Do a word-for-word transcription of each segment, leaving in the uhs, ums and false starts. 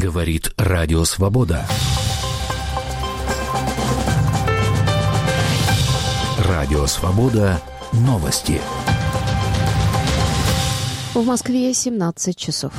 Говорит Радио Свобода. Радио Свобода. Новости. В Москве семнадцать часов.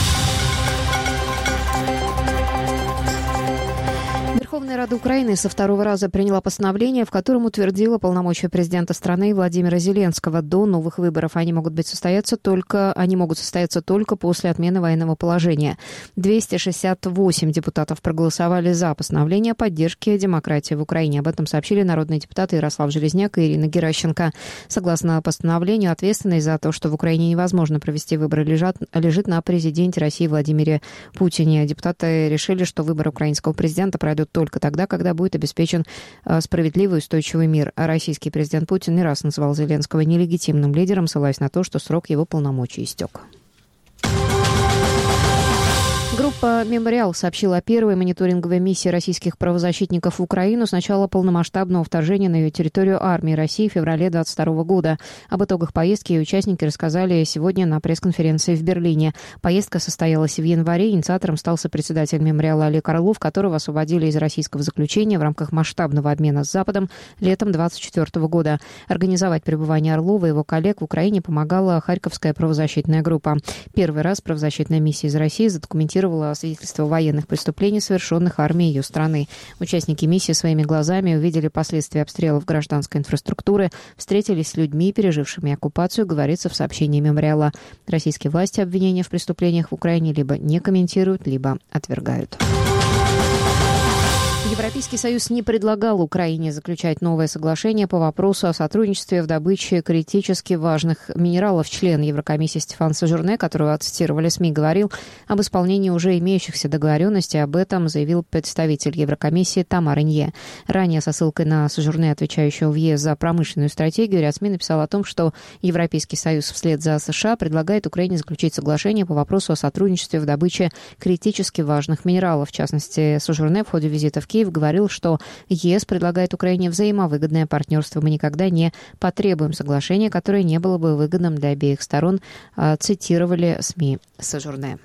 Верховная Рада Украины со второго раза приняла постановление, в котором утвердила полномочия президента страны Владимира Зеленского. До новых выборов они могут быть состояться только, они могут состояться только после отмены военного положения. двести шестьдесят восемь депутатов проголосовали за постановление о поддержке демократии в Украине. Об этом сообщили народные депутаты Ярослав Железняк и Ирина Геращенко. Согласно постановлению, ответственность за то, что в Украине невозможно провести выборы, лежат, лежит на президенте России Владимире Путине. Депутаты решили, что выборы украинского президента пройдут только только тогда, когда будет обеспечен справедливый и устойчивый мир. А российский президент Путин не раз называл Зеленского нелегитимным лидером, ссылаясь на то, что срок его полномочий истек. Группа «Мемориал» сообщила о первой мониторинговой миссии российских правозащитников в Украину с начала полномасштабного вторжения на ее территорию армии России в феврале двадцать второго года. Об итогах поездки участники рассказали сегодня на пресс-конференции в Берлине. Поездка состоялась в январе. Инициатором стал сопредседатель «Мемориала» Олег Орлов, которого освободили из российского заключения в рамках масштабного обмена с Западом летом двадцать четвёртого года. Организовать пребывание Орлова и его коллег в Украине помогала Харьковская правозащитная группа. Первый раз правозащитная миссия из России задокументировала свидетельство военных преступлений, совершенных армией ее страны. Участники миссии своими глазами увидели последствия обстрелов гражданской инфраструктуры, встретились с людьми, пережившими оккупацию, говорится в сообщении «Мемориала». Российские власти обвинения в преступлениях в Украине либо не комментируют, либо отвергают. Европейский Союз не предлагал Украине заключать новое соглашение по вопросу о сотрудничестве в добыче критически важных минералов. Член Еврокомиссии Стефан Сежурне, которого цитировали СМИ, говорил об исполнении уже имеющихся договоренностей. Об этом заявил представитель Еврокомиссии Тамар Инье. Ранее со ссылкой на Сежурне, отвечающего в ЕС за промышленную стратегию, ряд СМИ написал о том, что Европейский Союз вслед за США предлагает Украине заключить соглашение по вопросу о сотрудничестве в добыче критически важных минералов. В частности, Сежурне в ходе визита в Киев говорил, что ЕС предлагает Украине взаимовыгодное партнерство. Мы никогда не потребуем соглашения, которое не было бы выгодным для обеих сторон, цитировали СМИ Сежурне.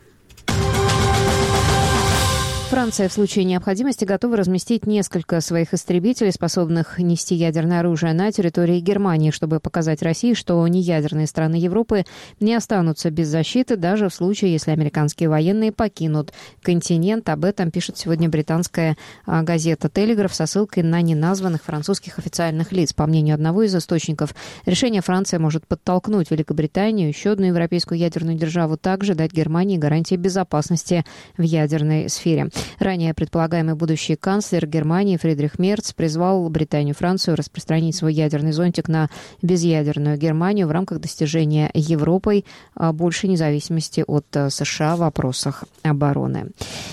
Франция в случае необходимости готова разместить несколько своих истребителей, способных нести ядерное оружие, на территории Германии, чтобы показать России, что неядерные страны Европы не останутся без защиты, даже в случае, если американские военные покинут континент. Об этом пишет сегодня британская газета «Телеграф» со ссылкой на неназванных французских официальных лиц. По мнению одного из источников, решение Франции может подтолкнуть Великобританию, еще одну европейскую ядерную державу, также дать Германии гарантии безопасности в ядерной сфере. Ранее предполагаемый будущий канцлер Германии Фридрих Мерц призвал Британию и Францию распространить свой ядерный зонтик на безъядерную Германию в рамках достижения Европой большей независимости от США в вопросах обороны.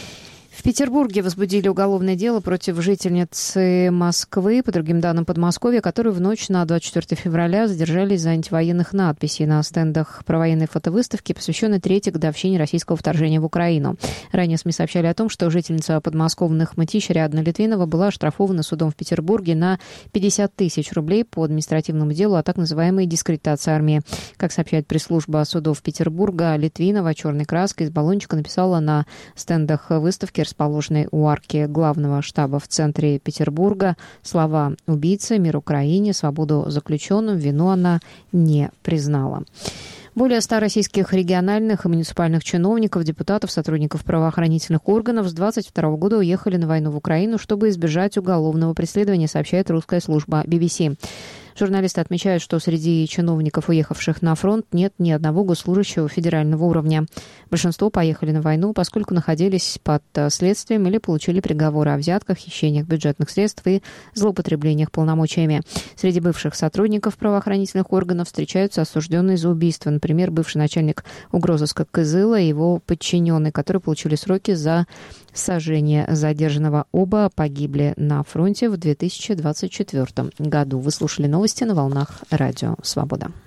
В Петербурге возбудили уголовное дело против жительницы Москвы, по другим данным Подмосковья, которую в ночь на двадцать четвёртого февраля задержали из-за антивоенных надписей на стендах провоенной фотовыставки, посвященной третьей годовщине российского вторжения в Украину. Ранее СМИ сообщали о том, что жительница подмосковных Мытищ Ариадна Литвинова была оштрафована судом в Петербурге на пятьдесят тысяч рублей по административному делу о так называемой дискредитации армии. Как сообщает пресс-служба судов Петербурга, Литвинова черной краской из баллончика написала на стендах выставки, расположенной у арки главного штаба в центре Петербурга, слова «убийца», «мир Украине», «свободу заключенным», вину она не признала. Более ста российских региональных и муниципальных чиновников, депутатов, сотрудников правоохранительных органов с двадцать второго года уехали на войну в Украину, чтобы избежать уголовного преследования, сообщает русская служба би би си. Журналисты отмечают, что среди чиновников, уехавших на фронт, нет ни одного госслужащего федерального уровня. Большинство поехали на войну, поскольку находились под следствием или получили приговоры о взятках, хищениях бюджетных средств и злоупотреблениях полномочиями. Среди бывших сотрудников правоохранительных органов встречаются осужденные за убийство. Например, бывший начальник угрозыска Кызыла и его подчиненный, которые получили сроки за сожжение задержанного. Оба погибли на фронте в две тысячи двадцать четвёртом году. Вы слушали новости на волнах Радио Свобода.